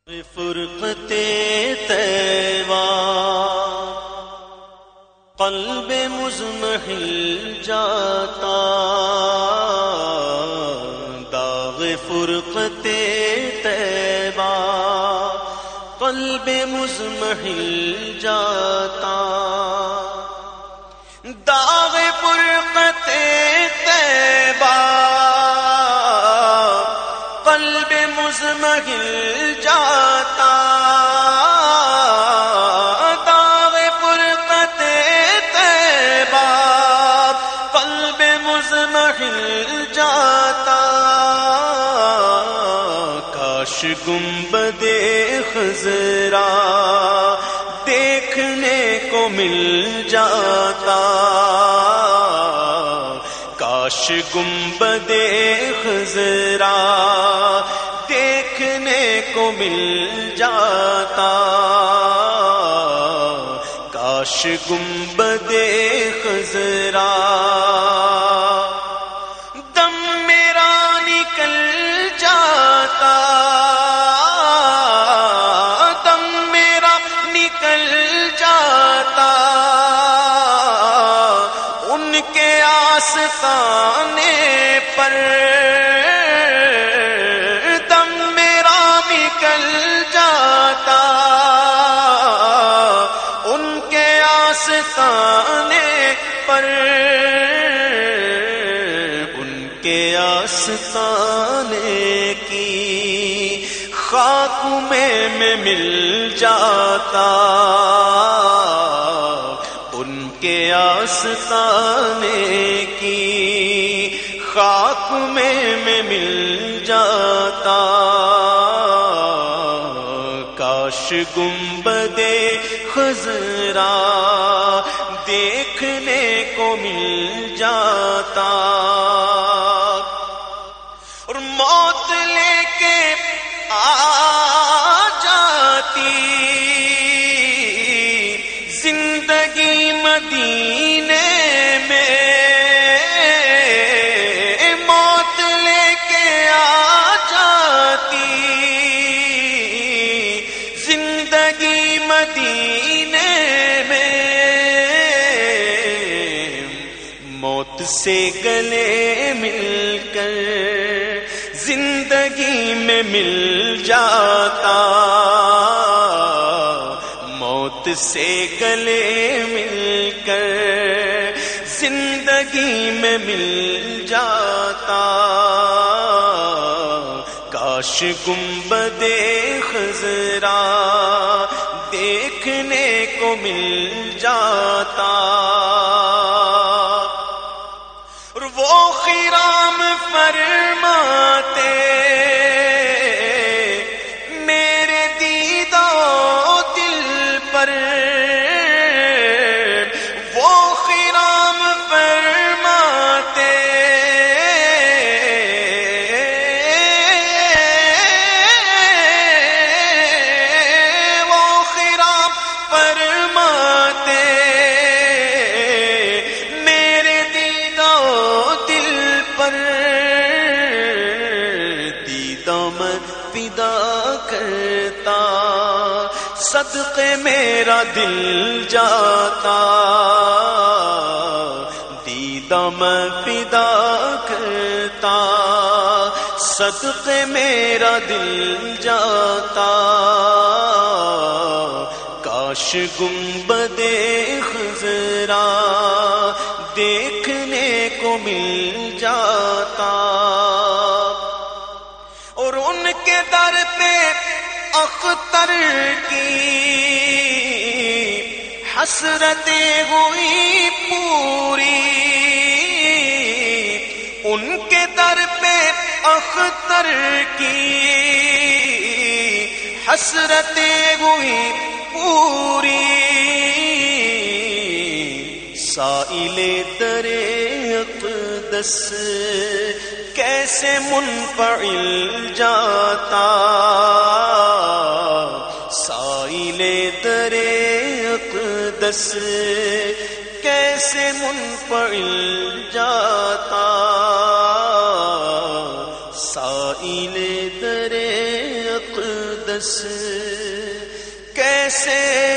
فرقت طیبہ قلب مضمحل جاتا، داغ فرقت طیبہ قلب مضمحل جاتا، داغ فرقت طیبہ قلب مضمحل جاتا، داغ فرقت طیبہ قلب مضمحل جاتا، کاش گنبد خضرا دیکھنے کو مل جاتا، کاش گنبد خضرا دیکھنے کو مل جاتا، کاش گنبد خضرا دم میرا نکل جاتا، دم میرا نکل جاتا، ان کے آستانے پر دم میرا نکل جاتا، ان کے آستانے پر، ان کے آستانے کی خاک میں مل جاتا، ان کے آستانے کی خاک میں مل جاتا، کاش گنبد خضرا دیکھنے کو مل جاتا، اور موت لے کے آ جاتی زندگی مدینے میں، موت لے کے آ جاتی زندگی مدینے میں، موت سے گلے مل کر زندگی میں مل جاتا، موت سے گلے مل کر زندگی میں مل جاتا، کاش گنبد خضرا دیکھنے کو مل جاتا، اور وہ خرام فرماتے میرے دیدہ دل پر، وہ خرام فرماتے وہ خرام فرماتے میرے دیدہ دل پر، دیدہ میں فدا کرتا صدقے میرا دل جاتا، دیدہ میں فدا کرتا صدقے میرا دل جاتا، کاش گنبد خضرا دیکھنے کو مل جاتا، اور ان کے در پہ اختر کی حسرتیں ہوئی پوری، ان کے در پہ اختر کی حسرتیں ہوئی پوری، سائل در اقدس کیسے منفعل جاتا، سائل در اقدس کیسے منفعل جاتا، سائل در اقدس مقدس کیسے